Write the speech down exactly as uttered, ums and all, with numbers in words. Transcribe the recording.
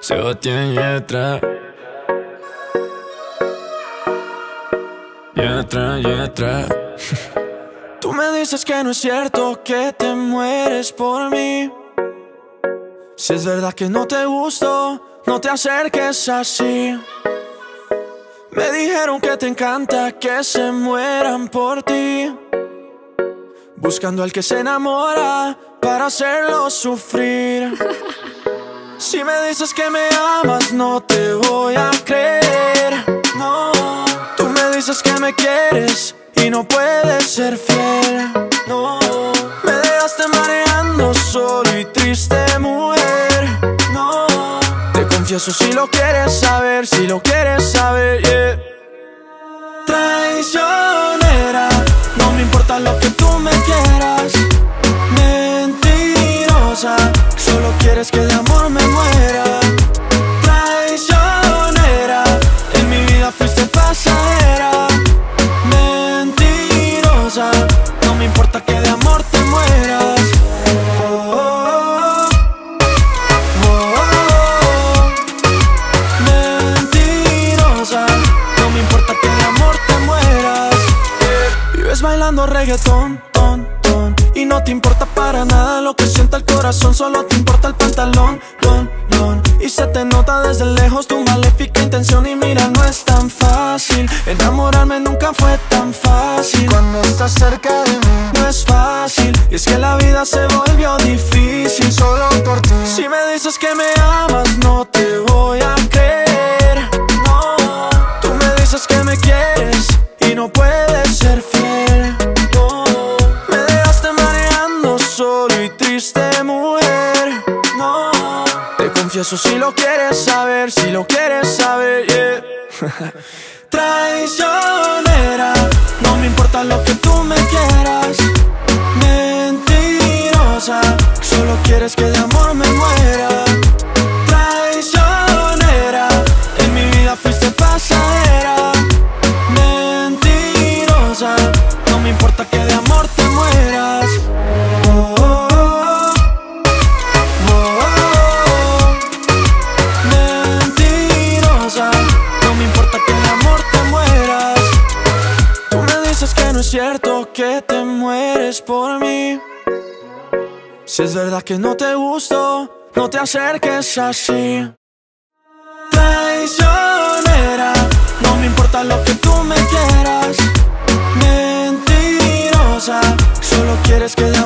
Sebastián Yatra, Yatra, Yatra. Tú me dices que no es cierto, que te mueres por mí. Si es verdad que no te gusto, no te acerques así. Me dijeron que te encanta que se mueran por ti, buscando al que se enamora para hacerlo sufrir. Si me dices que me amas, no te voy a creer, no. Tú me dices que me quieres y no puedes ser fiel, no. Me dejaste mareando solo y triste, mujer, no. Te confieso si lo quieres saber, si lo quieres saber, yeah. Traicionera, no me importa lo que tú me quieras. Mentirosa, solo quieres que de amor me muera. Traicionera, en mi vida fuiste pasajera. Mentirosa, no me importa que de amor te mueras. Oh, oh, oh, oh, oh. Mentirosa, no me importa que de amor te mueras. Vives bailando reggaetón, ton, ton, y no te importa para nada lo que sienta el corazón. Solo te importa el pantalón, lon, lon. Y se te nota desde lejos tu maléfica intención. Y mira, no es tan fácil, enamorarme nunca fue tan fácil. Cuando estás cerca de mí no es fácil, y es que la vida se volvió difícil solo por ti. Si me dices que me amas, no te voy a creer, no. Tú me dices que me quieres y no puedes ser fiel, no. Me dejaste mareando solo y triste, mujer, no. Te confieso si lo quieres saber, si lo quieres saber, yeah. Traicionera, no me importa lo que tú me quieras. Mentirosa, solo quieres que de amor me muera. Traicionera, en mi vida fuiste pasajera. Mentirosa, no me importa que de amor te mueras. Oh, oh, oh, oh, oh. Mentirosa, no me importa que de amor te mueras. Tú me dices que no es cierto, que te mueres por mí. Si es verdad que no te gusto, no te acerques así. Traicionera, no me importa lo que tú me quieras. Mentirosa, solo quieres que